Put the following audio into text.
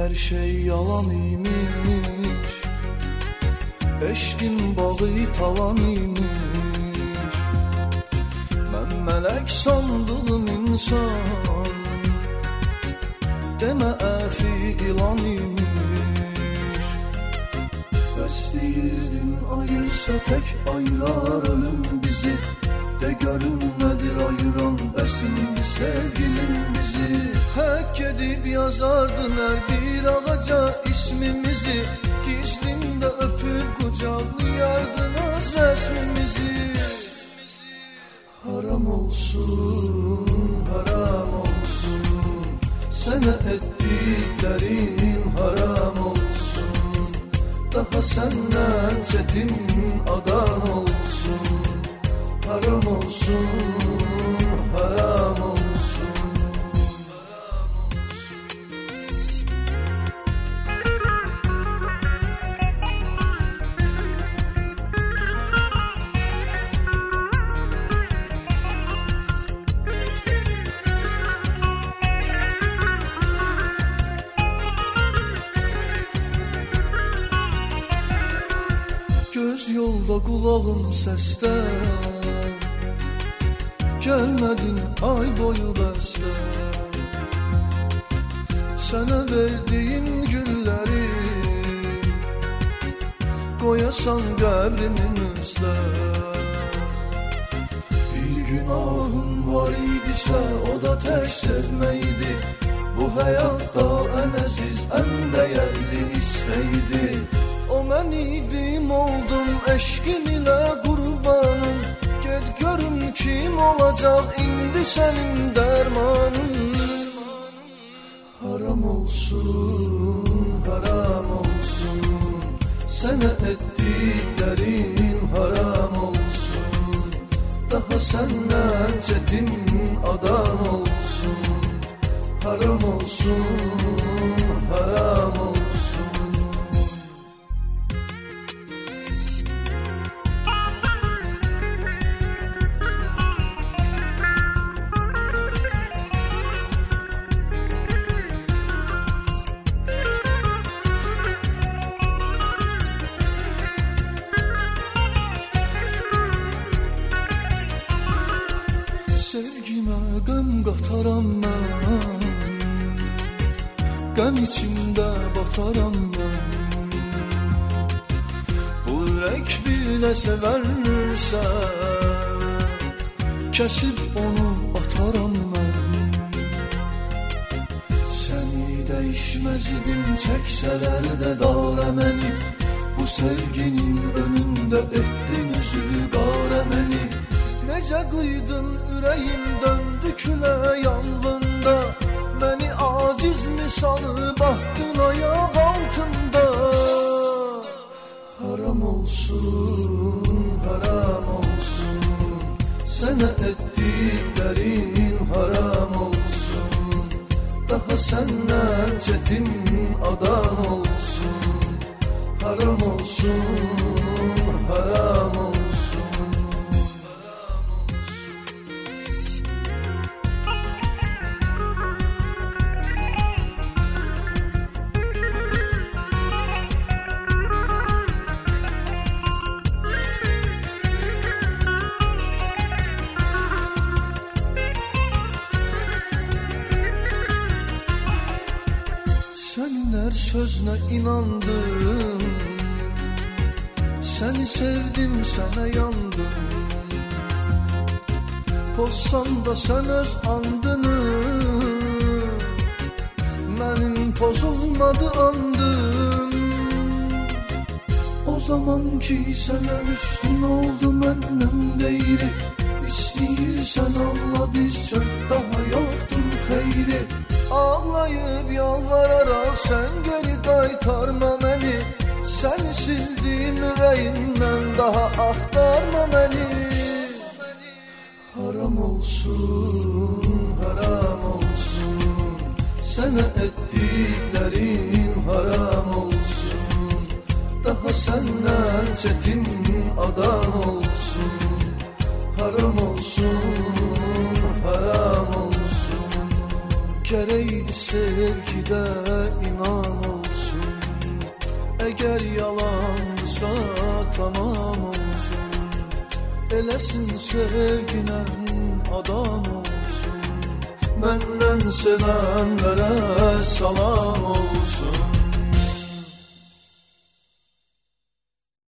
her şey yalan imiş, eşkin bağı talan imiş. Ben melek sandığım insan, deme əfi ilan imiş. Bəs deyirdin ayırsa tek ayırar ölüm bizi, de görün nedir ayıran besin sevgilim bizi. Hak edip yazardın her bir ağaca ismimizi, gizlinde öpüp kucaklayardınız resmimizi. Haram olsun, haram olsun, sana ettiklerin haram olsun. Daha senden çetin adan olsun. Haram olsun, haram olsun. Göz yolda kulağım seste, gelmedin ay boyu besle. Sana verdiğin gülleri koyasan qəbrimin üstə. Bir günahım var idisə o da terk sevmeydi. Bu hayatta en aziz en değerli isteydi. O mən idim oldum eşkin ile kurbanım. Ged görüm kim olacak indi senin dermanın. Haram olsun, haram olsun, sana ettiklerin haram olsun. Daha senden çetin adan olsun. Haram olsun, haram olsun. Sevgime qəm qataram mən, qəm içində bataram mən. Bu ürək bir də sevərsə, kəsib onu ataram mən. Səni dəyişməz idim, çəksələr də dara məni. Bu sevginin önündə etdin üzü qara məni. Necə qıydın ürəyim döndü külə yanğında. Məni aciz misalı bahtın ayaq altında. Haram olsun, haram olsun, sana ettiklerin haram olsun. Daha senden çetin adan olsun. Haram olsun, haram olsun. Senin her sözüne inandım, seni sevdim, sana yandım. Pozsan da sen öz andını, benim pozulmadı andım. O zaman ki sana üstün oldu menden değeri. İstəyirsən ağla diz çök, daha yoktur xeyri. Ağlayıp yalvararak sen geri qaytarma məni. Səni sildim ürəyimdən, daha axtarma məni. Haram olsun, haram olsun, sana ettiklerin haram olsun. Daha senden çetin adan olsun. Haram olsun, haram olsun. Gərəkdi sevgidə inan olsun. Əgər yalandısa tamam olsun. Eləsin sevginə adam olsun. Məndən sevənlərə salam olsun.